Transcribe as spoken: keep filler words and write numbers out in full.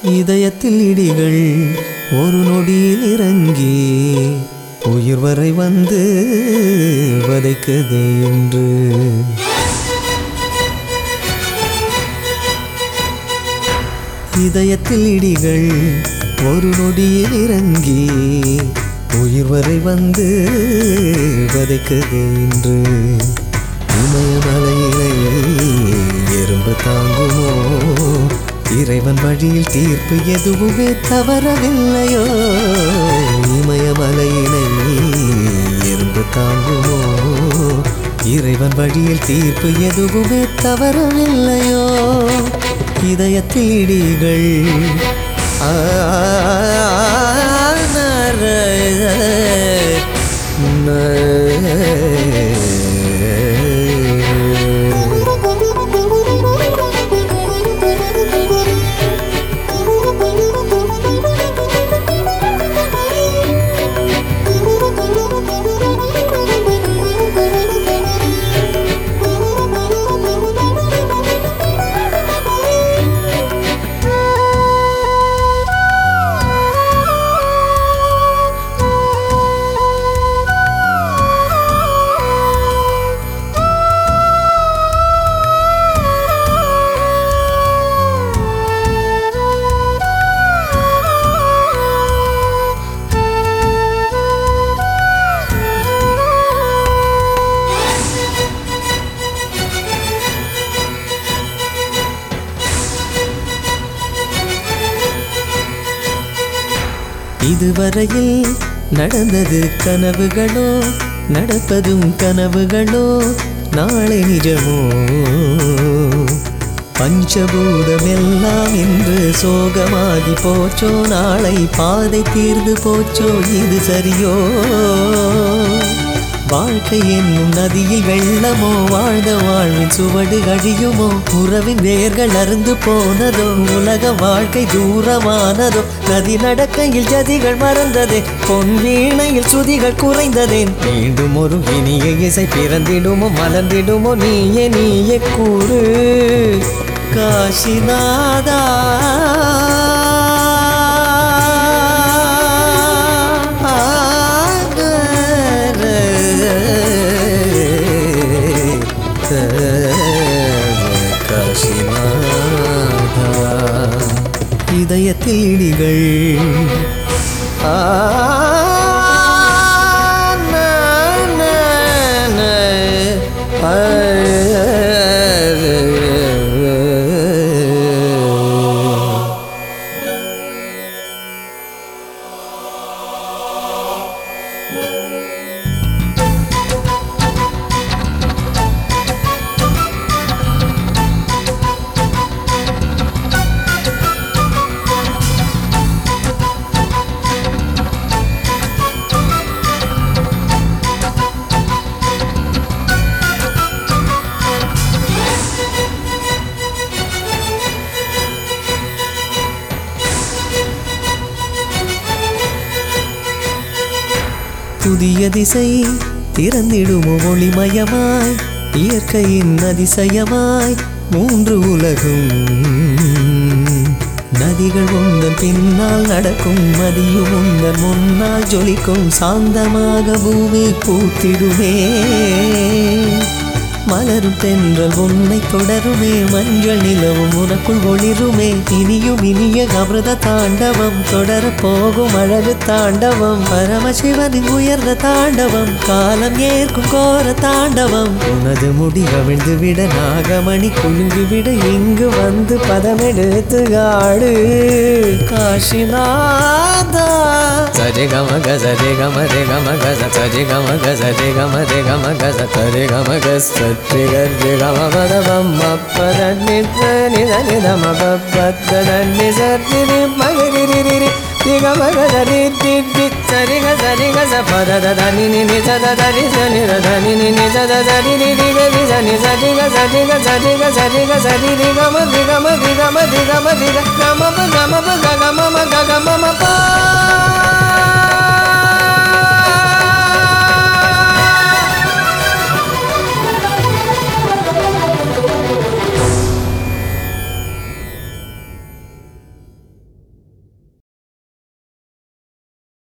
இதயத்தில் இடிகள் ஒரு நொடியில் இறங்கி உயிர் வரை வந்து வதைக்குதே என்று. இதயத்தில் இடிகள் ஒரு நொடியில் இறங்கி உயிர் வரை வந்து வதைக்குதே என்று. இமயமலையிலே எறும்பு தாங்குமோ? இறைவன் வழியில் தீர்ப்பு எதுவுமே தவறவில்லையோ? இமயமலையிலே எறும்பு தாங்குமோ? இறைவன் வழியில் தீர்ப்பு எதுவுமே தவறவில்லையோ? இதயத்தில் இடிகள் ஆ இதுவரையில் நடந்தது கனவுகளோ? நடப்பதும் கனவுகளோ? நாளை நிஜமோ? பஞ்சபூதம் எல்லாம் இன்று சோகமாகி போச்சோ? நாளை பாதை தீர்ந்து போச்சோ? இது சரியோ? வாழ்க்கை என்னும் நதியில் வெள்ளமோ? வாழ்ந்த வாழ்வின் சுவடு அழியுமோ? உறவின் வேர்கள் அருந்து போனதோ? உலக வாழ்க்கை தூரமானதோ? நதி நடக்கையில் ஜதிகள் மறந்ததே, பொன் வீணையில் சுதிகள் குறைந்ததே. மீண்டும் ஒரு இனிய இசை பிறந்திடுமோ? மலர்ந்திடுமோ? நீயே நீயே கூறு காசிநாதா. இதயத்தில் இடிகள் ஆ புதிய திசை திறந்திடுமோ? ஒளிமயமாய் இயற்கையின் அதிசயமாய் மூன்று உலகும். நதிகள் உந்தன் பின்னால் நடக்கும், மதியும் உந்தன் முன்னால் ஜொலிக்கும். சாந்தமாக பூமி பூத்திடுமே, மலரும் தென்றல் உன்னை தொடருமே. மஞ்சள் நிலவும் உனக்குள் ஒளிருமே. இனியும் இனிய அமிர்த தாண்டவம் தொடர போகும் அழகு தாண்டவம். பரமசிவனின் உயர்ந்த தாண்டவம், காலம் ஏற்கும் கோர தாண்டவம். உனது முடி அவிழ்ந்து விட, நாகமணி குலுங்கி விட, இங்கு வந்து பதமெடுத்து ஆடு காசிநாதா. சரி கம க சரி கம ரே கம க சரி கம க சரி கம ரே கம க சரி கம க சரி கரி கம பத பம்ம பத நித நித நித ம பத நி சரி ரி மகரி ரி ரி ரி ரி கம க சரி ரி ரி சரி க சரி க ச பத த நி நி நி ச த த ரி ச நி ர த நி நி நி ச த த ரி ரி ரி க ரி ச நி சரி க சரி க சரி க சரி க சரி ரி கம ரி கம ரி கம ரி கம ரி க கம ப கம ப க கம ம க கம ம ப